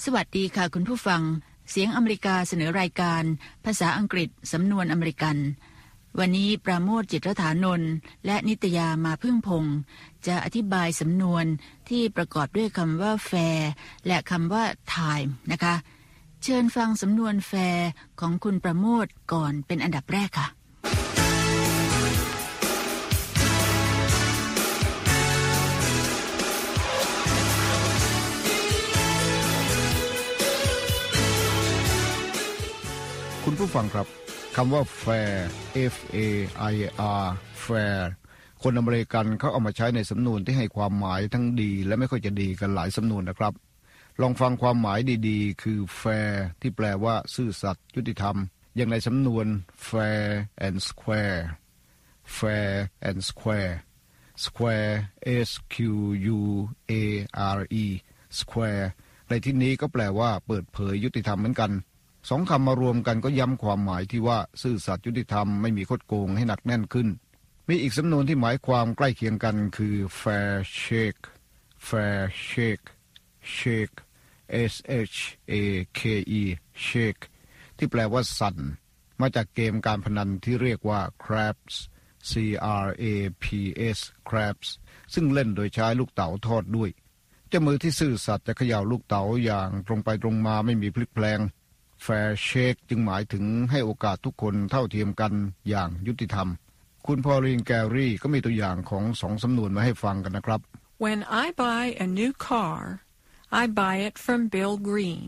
สวัสดีค่ะคุณผู้ฟังเสียงอเมริกาเสนอรายการภาษาอังกฤษสำนวนอเมริกันวันนี้ปราโมทย์จิตรฐานนท์และนิตยามาพึ่งพงศ์จะอธิบายสำนวนที่ประกอบด้วยคำว่า fair และคำว่า time นะคะเชิญฟังสำนวน fair ของคุณปราโมทย์ก่อนเป็นอันดับแรกค่ะคุณผู้ฟังครับคำว่า fair F A I R fair คนอเมริกันเขาเอามาใช้ในสำนวนที่ให้ความหมายทั้งดีและไม่ค่อยจะดีกันหลายสำนวนนะครับลองฟังความหมายดีๆคือ fair ที่แปลว่าซื่อสัตย์ยุติธรรมอย่างในสำนวน fair and square fair and square square S Q U A R E square ในที่นี้ก็แปลว่าเปิดเผยยุติธรรมเหมือนกันสองคำมารวมกันก็ย้ำความหมายที่ว่าซื่อสัตย์ยุติธรรมไม่มีคดโกงให้หนักแน่นขึ้นมีอีกสำนวนที่หมายความใกล้เคียงกันคือ fair shake fair shake shake S H A K E shake ที่แปลว่าสั่นมาจากเกมการพนันที่เรียกว่า craps C R A P S craps ซึ่งเล่นโดยใช้ลูกเต๋าทอดด้วยเจ้ามือที่ซื่อสัตย์จะเขย่าลูกเต๋าอย่างตรงไปตรงมาไม่มีพลิกแพลงfair shake จึงหมายถึงให้โอกาสทุกคนเท่าเทียมกันอย่างยุติธรรมคุณพอลีนแกรี่ก็มีตัวอย่างของสองสำนวนมาให้ฟังกันนะครับ When I buy a new car, I buy it from Bill Green.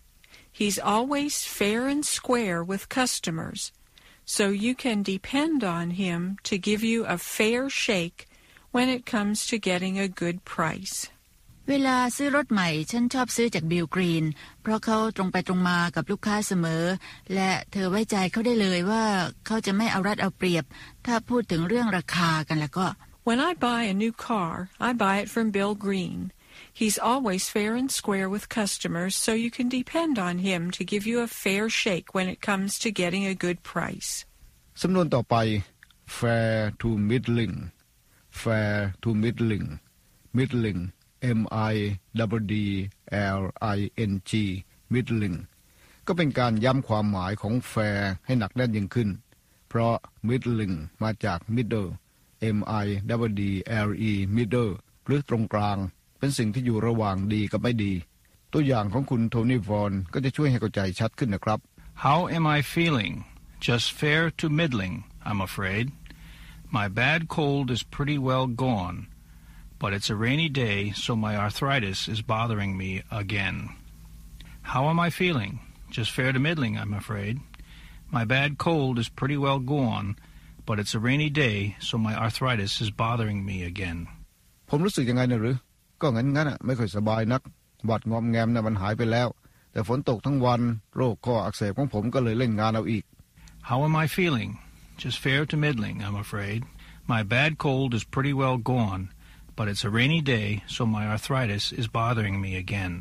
He's always fair and square with customers, so you can depend on him to give you a fair shake when it comes to getting a good price. เวลาซื้อรถใหม่ฉันชอบซื้อจากบิลกรีนเพราะเขาตรงไปตรงมากับลูกค้าเสมอและเธอไว้ใจเขาได้เลยว่าเขาจะไม่เอารัดเอาเปรียบถ้าพูดถึงเรื่องราคากันแล้วก็ When I buy a new car, I buy it from Bill Green. He's always fair and square with customers, so you can depend on him to give you a fair shake when it comes to getting a good price. สำนวนต่อไป fair to middling fair to middling middling M-I-D-D-L-I-N-G middling ก็เป็นการย้ำความหมายของ fair ให้หนักแน่นยิ่งขึ้นเพราะ middling มาจาก middle M-I-D-D-L-E middle หรือตรงกลางเป็นสิ่งที่อยู่ระหว่างดีกับไม่ดีตัวอย่างของคุณโทนี่วอนก็จะช่วยให้เข้าใจชัดขึ้นนะครับ How am I feeling? Just fair to middling, I'm afraid. My bad cold is pretty well gone.But it's a rainy day, so my arthritis is bothering me again. How am I feeling? Just fair to middling, I'm afraid. My bad cold is pretty well gone, but it's a rainy day, so my arthritis is bothering me again. ผมรู้สึกยังไงนะหรือก็งั้นๆไม่ค่อยสบายนักหวัดงอมแงมน่ะมันหายไปแล้วแต่ฝนตกทั้งวันโรคข้ออักเสบของผมก็เลยเล่นงานเอาอีก How am I feeling? Just fair to middling, I'm afraid. My bad cold is pretty well gone.But it's a rainy day, so my arthritis is bothering me again.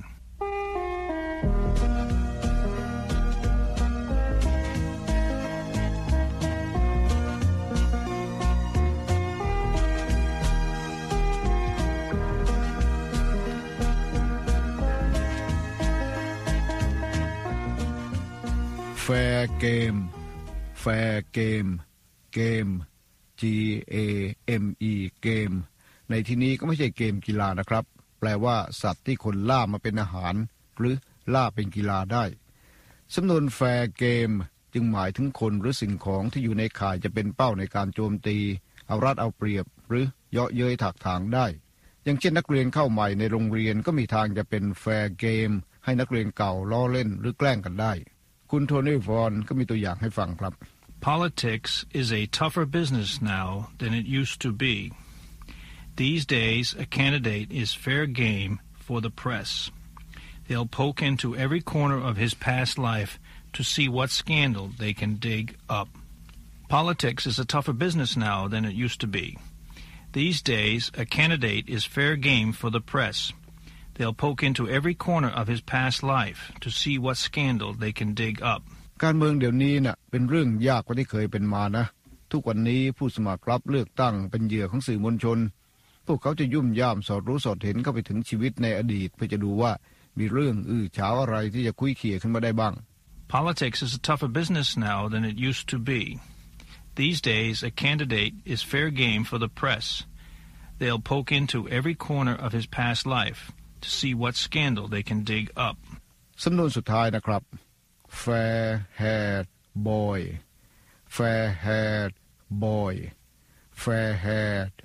Fair game Fair game Game G-A-M-E Gameในที่นี้ก็ไม่ใช่เกมกีฬานะครับแปลว่าสัตว์ที่คนล่ามาเป็นอาหารหรือล่าเป็นกีฬาได้สำนวน fair game จึงหมายถึงคนหรือสิ่งของที่อยู่ในข่ายจะเป็นเป้าในการโจมตีเอารัดเอาเปรียบหรือเยาะเย้ยถากถางได้อย่างเช่นนักเรียนเข้าใหม่ในโรงเรียนก็มีทางจะเป็น fair game ให้นักเรียนเก่าล้อเล่นหรือแกล้งกันได้คุณโทนี่วอนก็มีตัวอย่างให้ฟังครับ Politics is a tougher business now than it used to be.These days, a candidate is fair game for the press. They'll poke into every corner of his past life to see what scandal they can dig up. Politics is a tougher business now than it used to be. These days, a candidate is fair game for the press. They'll poke into every corner of his past life to see what scandal they can dig up. การเมืองเดี๋ยวนี้น่ะเป็นเรื่องยากกว่าที่เคยเป็นมานะทุกวันนี้ผู้สมัครรับเลือกตั้งเป็นเหยื่อของสื่อมวลชนพวกเขาจะยุ่มย่ามสอดรู้สอดเห็นเข้าไปถึงชีวิตในอดีตเพื่อจะดูว่ามีเรื่องฉาวอะไรที่จะคุยเขี่ยขึ้นมาได้บ้าง Politics is a tougher business now than it used to be. These days, a candidate is fair game for the press. They'll poke into every corner of his past life to see what scandal they can dig up. สำนวนสุดท้ายนะครับ fair-haired boy fair-haired boy fair-haired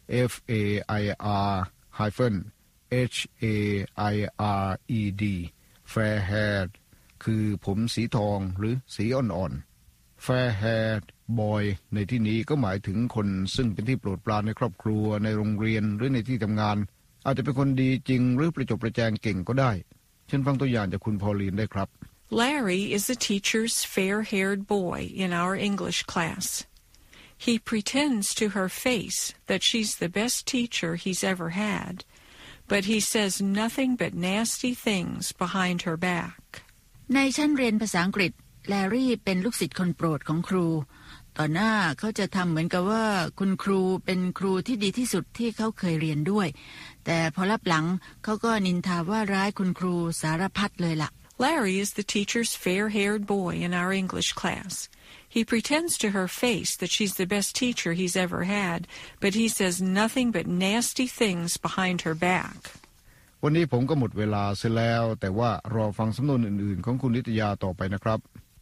F-A-I-R-H-A-I-R-E-D fair-haired คือผมสีทองหรือสีอ่อนๆ fair-haired boy ในที่นี้ก็หมายถึงคนซึ่งเป็นที่โปรดปรานในครอบครัวในโรงเรียนหรือในที่ทำงานอาจจะเป็นคนดีจริงหรือประจบประแจงเก่งก็ได้เช่นฟังตัวอย่างจากคุณพอลีนได้ครับ Larry is the teacher's fair-haired boy in our English class. He pretends to her face that she's the best teacher he's ever had, but he says nothing but nasty things behind her back. ในชั้นเรียนภาษาอังกฤษแลรี่เป็นลูกศิษย์คนโปรดของครูต่อหน้าเขาจะทำเหมือนกับว่าคุณครูเป็นครูที่ดีที่สุดที่เขาเคยเรียนด้วยแต่พอรับหลังเขาก็นินทาว่าร้ายคุณครูสารพัดเลยล่ะ Larry is the teacher's fair-haired boy in our English class. He pretends to her face that she's the best teacher he's ever had, but he says nothing but nasty things behind her back. วันนี้ผมก็หมดเวลาเสียแล้วแต่ว่ารอฟังสำนวนอื่นๆของคุณนิตยาต่อไปนะครับ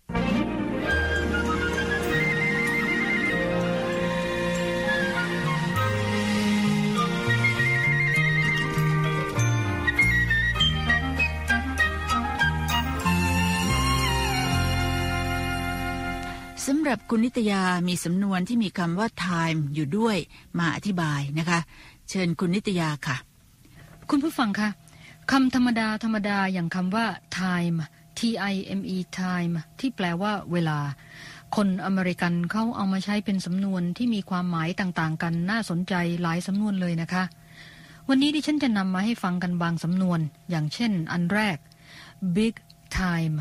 สำหรับคุณนิตยามีสำนวนที่มีคำว่า time อยู่ด้วยมาอธิบายนะคะเชิญคุณนิตยาค่ะคุณผู้ฟังคะคำธรรมดาอย่างคำว่า time T-I-M-E time ที่แปลว่าเวลาคนอเมริกันเขาเอามาใช้เป็นสำนวนที่มีความหมายต่างๆกันน่าสนใจหลายสำนวนเลยนะคะวันนี้ดิฉันจะนำมาให้ฟังกันบางสำนวนอย่างเช่นอันแรก big time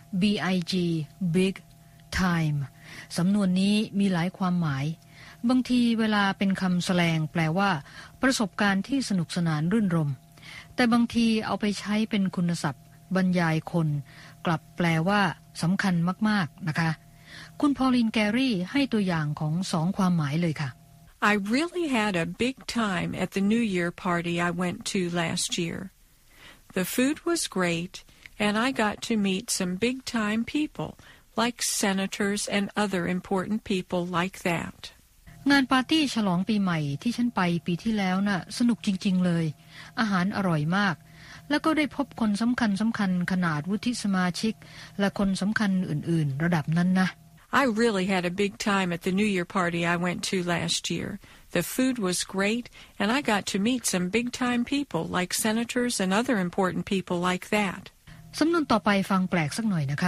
B-I-G big time สำนวนนี้มีหลายความหมายบางทีเวลาเป็นคำแสลงแปลว่าประสบการณ์ที่สนุกสนานรื่นรมแต่บางทีเอาไปใช้เป็นคุณศัพท์บรรยายคนกลับแปลว่าสำคัญมากๆนะคะคุณพอลินแกรี่ให้ตัวอย่างของ2ความหมายเลยค่ะ I really had a big time at the New Year party I went to last year. The food was great and I got to meet some big-time people.like senators and other important people like that. งานปาร์ตี้ฉลองปีใหม่ที่ฉันไปปีที่แล้วน่ะสนุกจริงๆเลยอาหารอร่อยมากแล้วก็ได้พบคนสำคัญขนาดวุฒิสมาชิกและคนสำคัญอื่นๆระดับนั้นนะ I really had a big time at the New Year party I went to last year. The food was great and I got to meet some big-time people like senators and other important people like that. สำนวนต่อไปฟังแปลกสักหน่อยนะคะ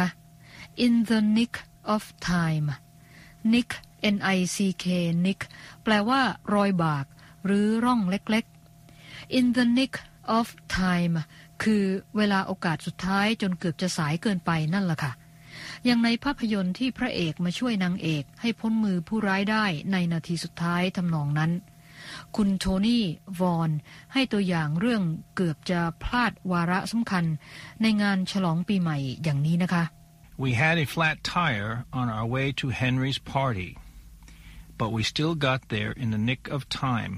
In the nick of time nick N-I-C-K nick แปลว่ารอยบากหรือร่องเล็กๆ In the nick of time คือเวลาโอกาสสุดท้ายจนเกือบจะสายเกินไปนั่นล่ะค่ะอย่างในภาพยนตร์ที่พระเอกมาช่วยนางเอกให้พ้นมือผู้ร้ายได้ในนาทีสุดท้ายทำนองนั้นคุณโทนี่วอนให้ตัวอย่างเรื่องเกือบจะพลาดวาระสำคัญในงานฉลองปีใหม่อย่างนี้นะคะ We had a flat tire on our way to Henry's party, but we still got there in the nick of time,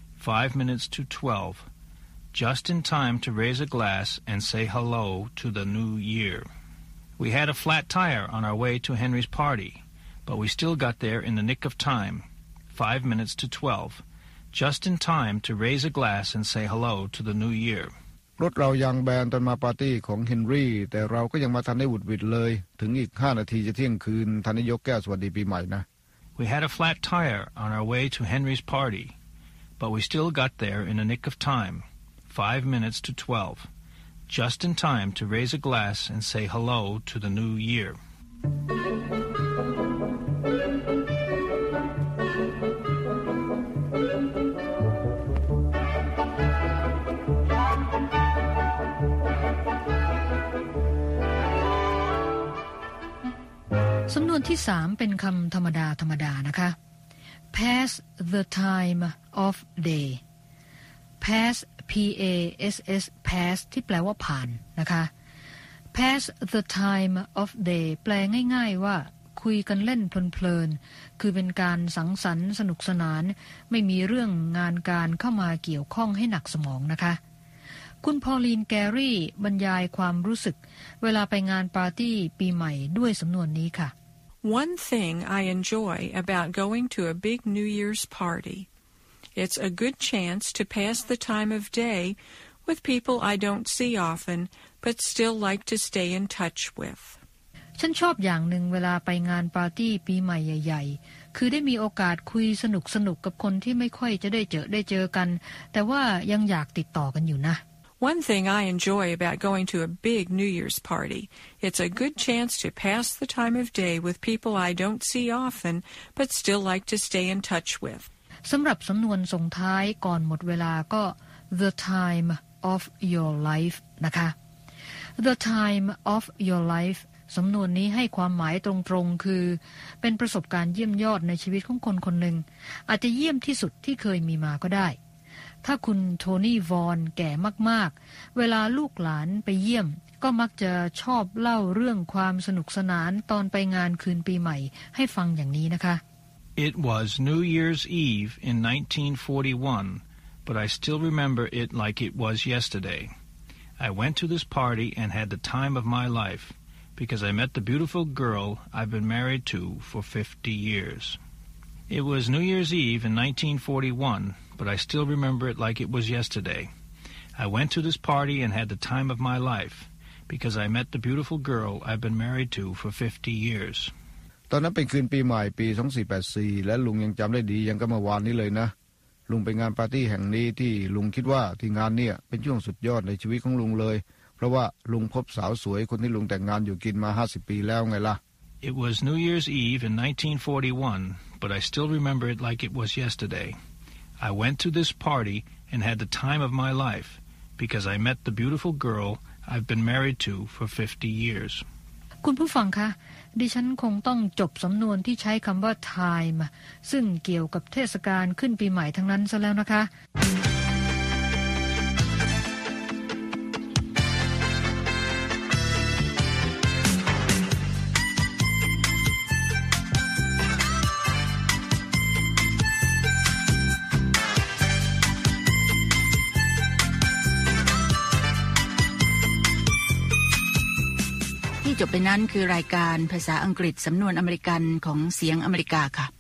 5 minutes to 12, just in time to raise a glass and say hello to the new year. We had a flat tire on our way to Henry's party, but we still got there in the nick of time, 5 minutes to 12, just in time to raise a glass and say hello to the new year. รถเรายางแบนตอนมาปาร์ตี้ของเฮนรี่แต่เราก็ยังมาทันได้หวุดหวิดเลยถึงอีก5 นาทีจะเที่ยงคืนทันได้ยกแก้วสวัสดีปีใหม่นะ We had a flat tire on our way to Henry's party, but we still got there in the nick of time, 5 minutes to 12, just in time to raise a glass and say hello to the new year. สำนวนที่3เป็นคำธรรมดานะคะ pass the time of day pass P-A-S-S pass ที่แปลว่าผ่านนะคะ pass the time of day แปลง่ายๆว่าคุยกันเล่นเพลินๆคือเป็นการสังสรรค์สนุกสนานไม่มีเรื่องงานการเข้ามาเกี่ยวข้องให้หนักสมองนะคะคุณพอลีนแกรี่บรรยายความรู้สึกเวลาไปงานปาร์ตี้ปีใหม่ด้วยสำนวนนี้ค่ะ One thing I enjoy about going to a big New Year's party. It's a good chance to pass the time of day with people I don't see often but still like to stay in touch with. ฉันชอบอย่างหนึ่งเวลาไปงานปาร์ตี้ปีใหม่ใหญ่ๆคือได้มีโอกาสคุยสนุกกับคนที่ไม่ค่อยจะได้เจอกันแต่ว่ายังอยากติดต่อกันอยู่นะ One thing I enjoy about going to a big New Year's party, it's a good chance to pass the time of day with people I don't see often but still like to stay in touch with. สำหรับสำนวนส่งท้ายก่อนหมดเวลาก็ the time of your life นะคะ the time of your life สำนวนนี้ให้ความหมายตรงๆคือเป็นประสบการณ์เยี่ยมยอดในชีวิตของคนคนหนึ่งอาจจะเยี่ยมที่สุดที่เคยมีมาก็ได้ถ้าคุณโทนี่วอนแก่มากๆเวลาลูกหลานไปเยี่ยมก็มักจะชอบเล่าเรื่องความสนุกสนานตอนไปงานคืนปีใหม่ให้ฟังอย่างนี้นะคะ It was New Year's Eve in 1941, but I still remember it like it was yesterday. I went to this party and had the time of my life because I met the beautiful girl I've been married to for 50 years. It was New Year's Eve in 1941,But I still remember it like it was yesterday. I went to this party and had the time of my life because I met the beautiful girl I've been married to for 50 years. ตอนนั้นเป็นคืนปีใหม่ปี2484และลุงยังจำได้ดียังก็เมื่อวานนี้เลยนะลุงไปงานปาร์ตี้แห่งนี้ที่ลุงคิดว่าที่งานเนี่ยเป็นช่วงสุดยอดในชีวิตของลุงเลยเพราะว่าลุงพบสาวสวยคนที่ลุงแต่งงานอยู่กินมา50ปีแล้วไงล่ะ It was New Year's Eve in 1941, but I still remember it like it was yesterday.I went to this party and had the time of my life because I met the beautiful girl I've been married to for 50 years. คุณผู้ฟังคะดิฉันคงต้องจบสำนวนที่ใช้คำว่า time ซึ่งเกี่ยวกับเทศกาลขึ้นปีใหม่ทั้งนั้นซะแล้วนะคะจบไปนั้นคือรายการภาษาอังกฤษสำนวนอเมริกันของเสียงอเมริกาค่ะ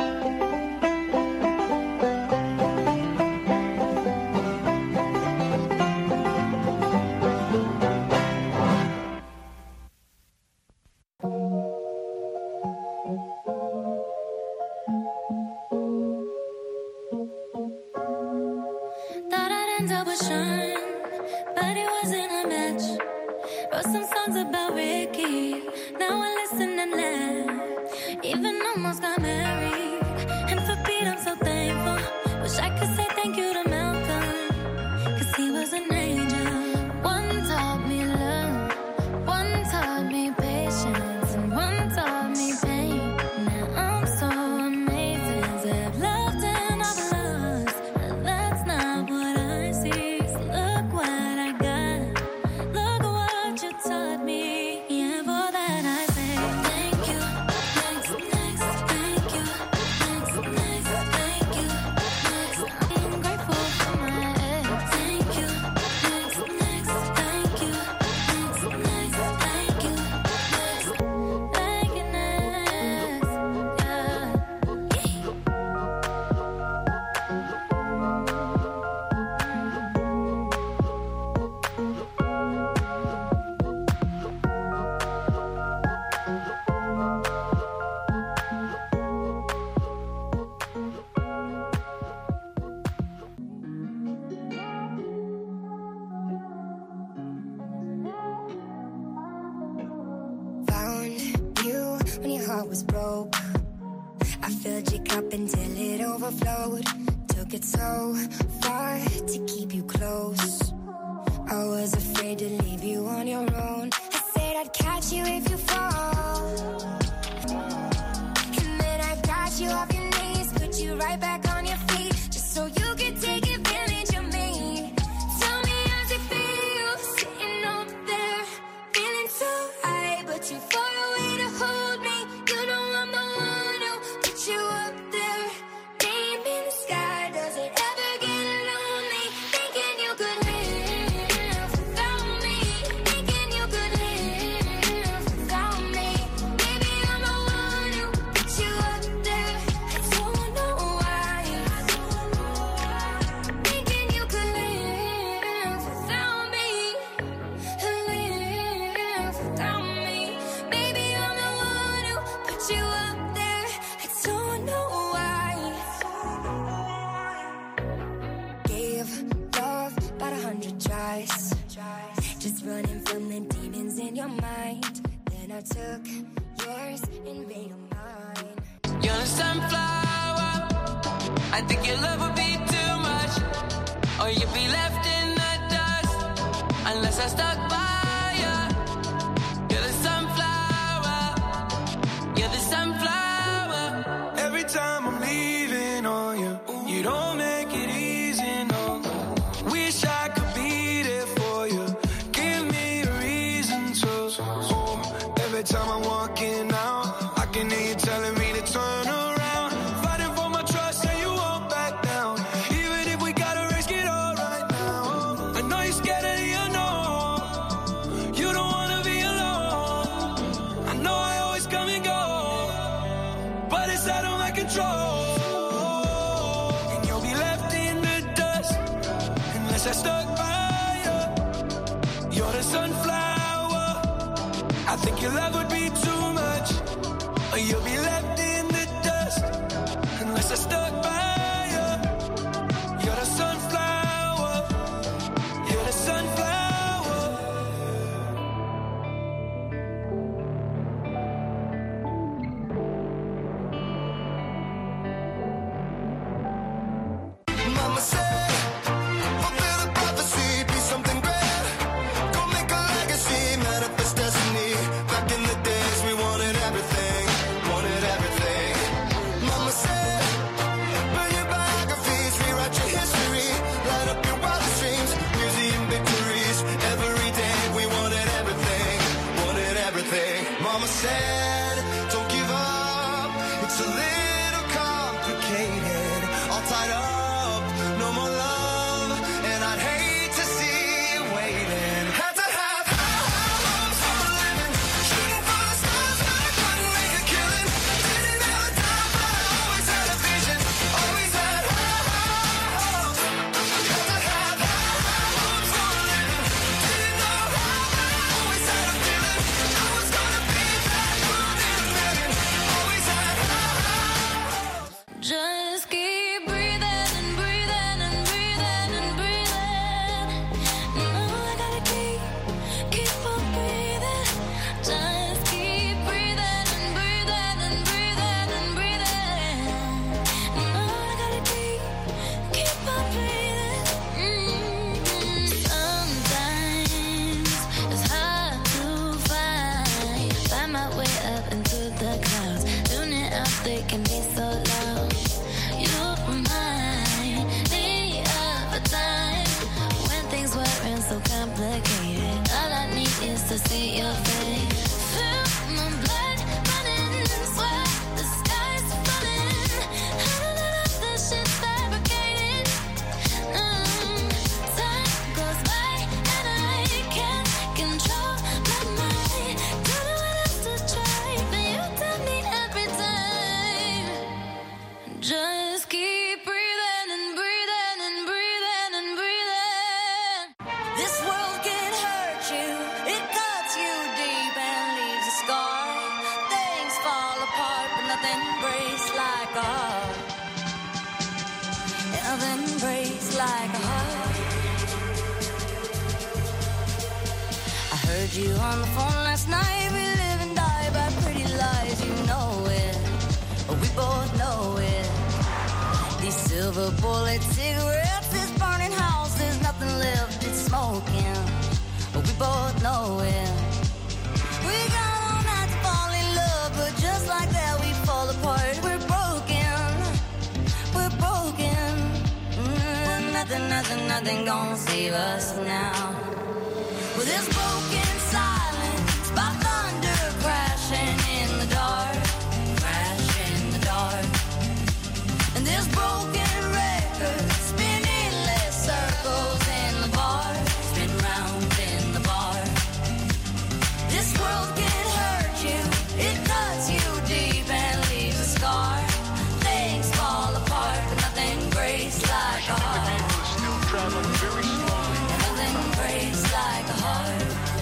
Was broke. I filled your cup until it overflowed. Took it so far to keep you close. I was afraid to leave you on your own. I said I'd catch you if you fall. And then I got you off your knees, put you right back on your feet, just so you could take advantage of me. I took yours and made them mine. You're a sunflower. I think your love would be too much, or you'd be left in the dust unless I stuck by you. You're the sunflower. You're the sunflower. Every time I'm leaving on you, you don't make it easy, no. Wish I could be there for you. Give me a reason to. Every time I'm walking out, I can hear you telling me to turn around. Fighting for my trust and you won't back down. Even if we gotta risk it all right now. I know you're scared of the unknown. You don't wanna be alone. I know I always come and go, but it's out of my control. And you'll be left in the dust unless I stuck by you. You're the sunflower. I think your love would be too much, or you'll be left in the dust unless I stuck by you. You're the sunflower. You're the sunflower. Mama said, fulfill the prophecy, be something great. Go make a legacy, manifest destiny. Back in the days we wanted everything, wanted everything. Mama said, burn your biographies, rewrite your history, light up your wildest dreams, museum victories. Every day we wanted everything, wanted everything. Mama said, don't give up, it's a little complicated, all tied up, no more love, and I'd hate to see you waiting. Had to have high hopes for a living, shooting for the stars, but I couldn't make a killing. Didn't have a time, but I always had a vision, always had high hopes. Had to have high hopes for a living, didn't know how, but I always had a feeling I was gonna be that one in a million. Always had high hopes. Just keep breathing and breathing and breathing and breathing. No, I gotta keep on breathing. Just keep breathing and breathing and breathing and breathing. No, I gotta keep on breathing. Sometimes it's hard to find my way up into the clouds. Tuning out, they can be so loud. You remind me of a time when things weren't so complicated. All I need is to see your face. Feel my blood running, sweat, the sky's falling. I don't know if this shit's fabricated. Time goes by and I can't control my mind. Don't know what else to try, but you tell me every time. Just keep breathing and breathing and breathing and breathing. This world can hurt you, it cuts you deep and leaves a scar. Things fall apart, but nothing breaks like a heart. Nothing breaks like a heart. I heard you on the phone last night. We live and die by pretty lies, you know it. We both know it. These silver bullet cigarettes, this burning house, there's nothing left, it's smoking. We both know it. We got all night to fall in love, but just like that we fall apart. We're broken, we're broken. Nothing gonna save us now. With this broken silence, by thunder crashing in the dark, crash in the dark. And this broken record spinning less circles in the bar, spin round in the bar. This world can hurt you, it cuts you deep and leaves a scar. Things fall apart, but nothing breaks like a heart. Nothing breaks like a heart.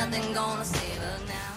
nothing gonna save us now.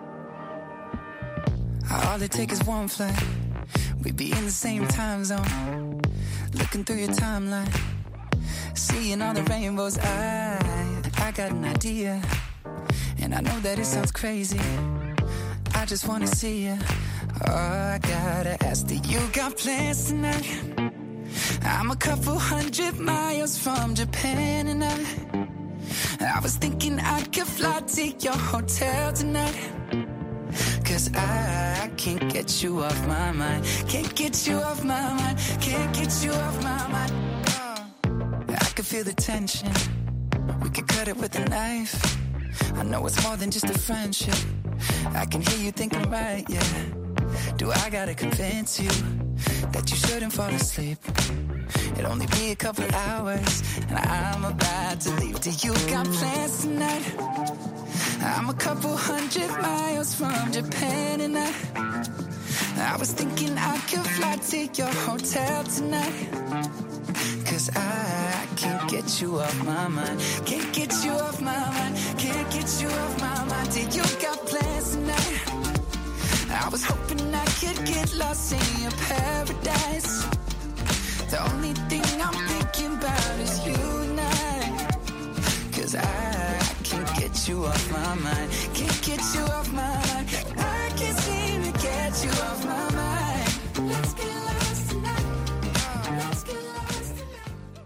All it takes is one flight. We'd be in the same time zone. Looking through your timeline, seeing all the rainbows. I got an idea, and I know that it sounds crazy. I just wanna see you. Oh, I gotta ask, do you got plans tonight? I'm a couple 100 miles from Japan, and I was thinking I could fly to your hotel tonight. 'Cause I can't get you off my mind. Can't get you off my mind. Can't get you off my mind. I could feel the tension. We could cut it with a knife. I know it's more than just a friendship. I can hear you thinking right, yeah. Do I gotta convince you that you shouldn't fall asleep? It'll only be a couple hours, and I'm about to leave. Do you got plans tonight? I'm a couple 100 miles from Japan, and I was thinking I could fly to your hotel tonight. 'Cause I can't get you off my mind. Can't get you off my mind. Can't get you off my mind. Do you got plans tonight? I was hoping I could get lost in your paradise. The only thing I'm thinking about is you and I. 'Cause I can't get you off my mind. Can't get you off my mind. I can't seem to get you off my mind. Let's get lost tonight. Let's get lost tonight.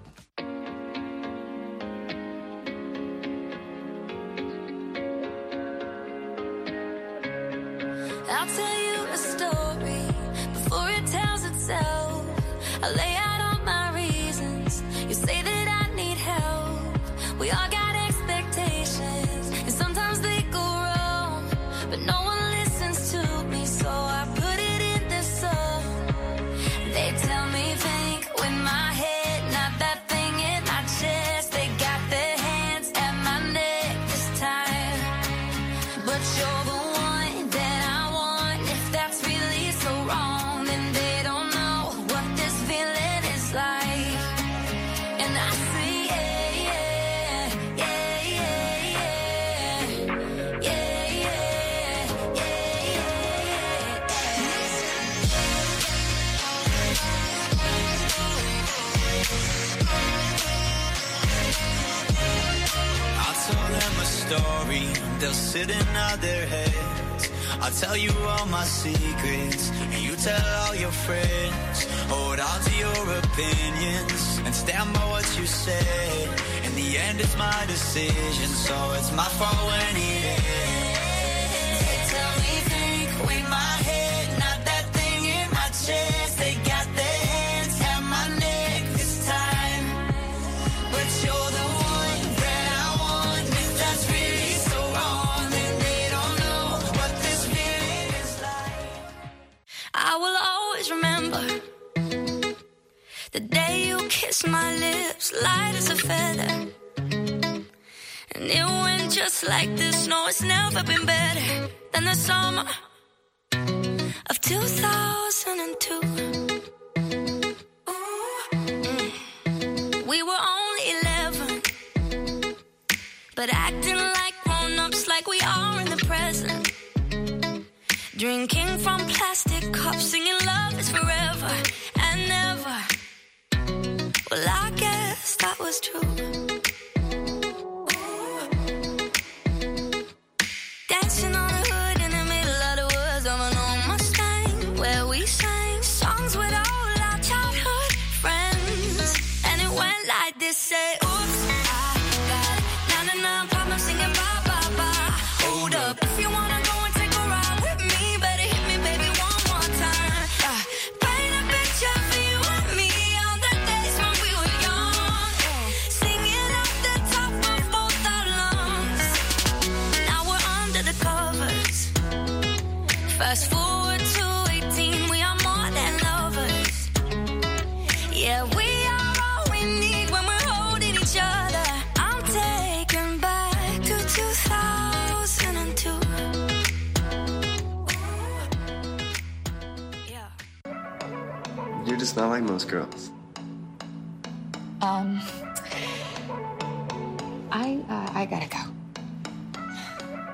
I'll tell you a story before it tells itself. I'll lay out all my reasons. You say that I need help. We all got expectations, and sometimes they go wrong, but no one listens to me, so I put it in this song. They tell me think with my head, not that thing in my chest. They got their hands at my neck this time, but you're the one that I want. If that's really so wrong, then they don't know what this feeling is like. And I say yeah, yeah, yeah, yeah, yeah, yeah, yeah, yeah, I told them a story, they'll sit and nod their heads. I'll tell you all my secrets, and you tell all your friends. Hold on to your opinions, and stand by what you said. In the end, it's my decision, so it's my fault when it ends. They tell me think with my head, not that thing in my chest. They got their hands at my neck this time, but you're the one that I want. If that's really so wrong, then they don't know what this feeling is like. I will always remember the day you kissed my lips, light as a feather. And it went just like this. No, it's never been better than the summer of 2002. We were only 11, but acting like grown-ups, like we are in the present. Drinking from plastic cups, singing love is forever and never. Well, I guess that was true. Dancing on the hood in the middle of the woods of an old Mustang, where we sang songs with all our childhood friends. And it went like this, say, oops, I got 99 problems singing bye, bye, bye. Hold up, if you wanna go and take a ride with me, better hit me, baby, one more time. Paint a picture for you and me on the days when we were young, singing off the top of both our lungs. Now we're under the covers. Fast forward to 18, we are more than lovers. Yeah, we are all we need when we're holding each other. I'm taken back to 2002. Yeah. You're just not like most girls. I gotta go.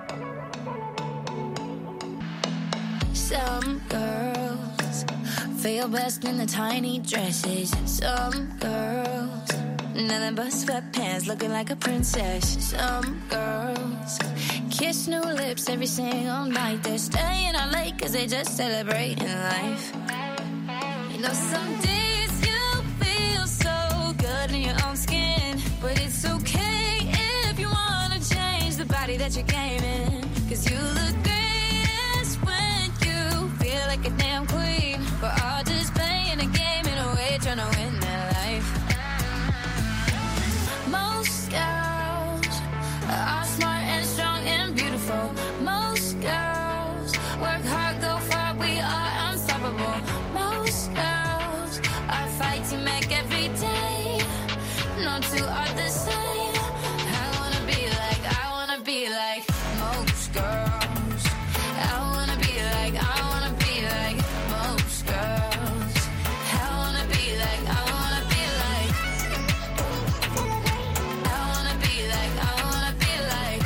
Feel best in the tiny dresses. Some girls, nothing but sweatpants, looking like a princess. Some girls kiss new lips every single night. They're staying out late cause they just celebrating life. You know some days you feel so good in your own skin, but it's okay if you wanna change the body that you came in. Cause you look greatest when you feel like a damn queen. We're all just playing a game in a way, trying to win that life. Most girls are smart and strong and beautiful. Most girls work hard, go far, we are unstoppable. Most girls are fighting back every day. No two are the same. I wanna be like most girls. I wanna be like most girls. I wanna be like I wanna be like I wanna be like I wanna be like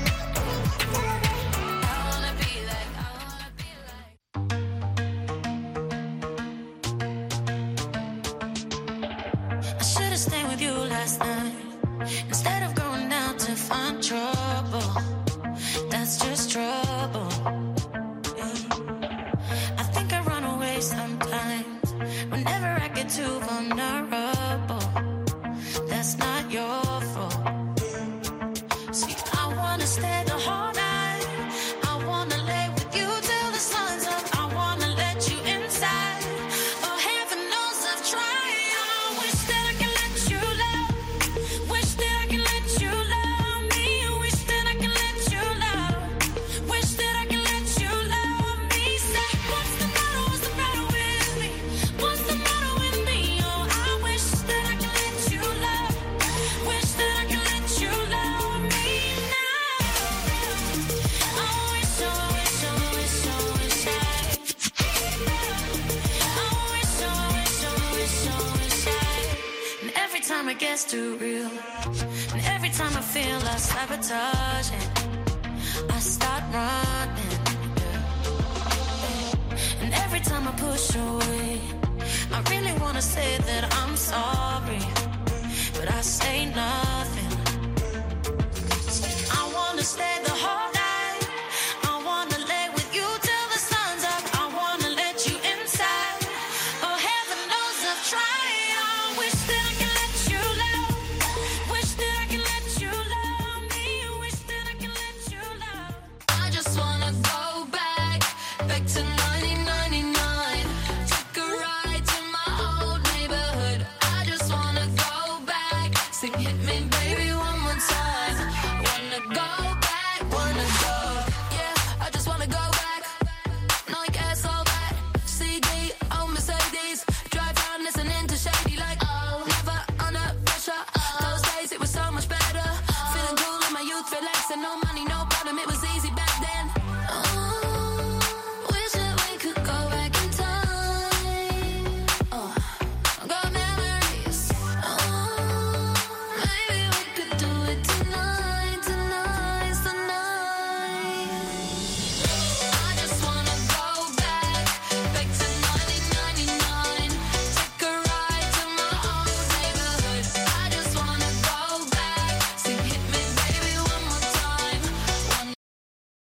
I wanna be like I wanna be like. I should've stayed with you last night instead of going out to find trouble. That's just trouble. I think I run away sometimes whenever I get too vulnerable. That's not your fault. See, I wanna stay the whole night. I wanna lay with you till the sun's up. I wanna let you inside. Oh, heaven knows I've tried. I wish that I can let you love. Wish that I can let you love me. Wish that I can let you love. Wish that I can let you love me. Say, what's the matter with me? What's the matter with me? Oh, I wish that I can let you love. Wish that I can let you love me now. I wish, oh, wish, oh, wish, oh, wish I wish, oh, wish, oh, wish, oh, wish And every time it gets too real, and every time I feel like sabotaging, I start running. And every time I push away, I really wanna say that I'm sorry, but I say nothing.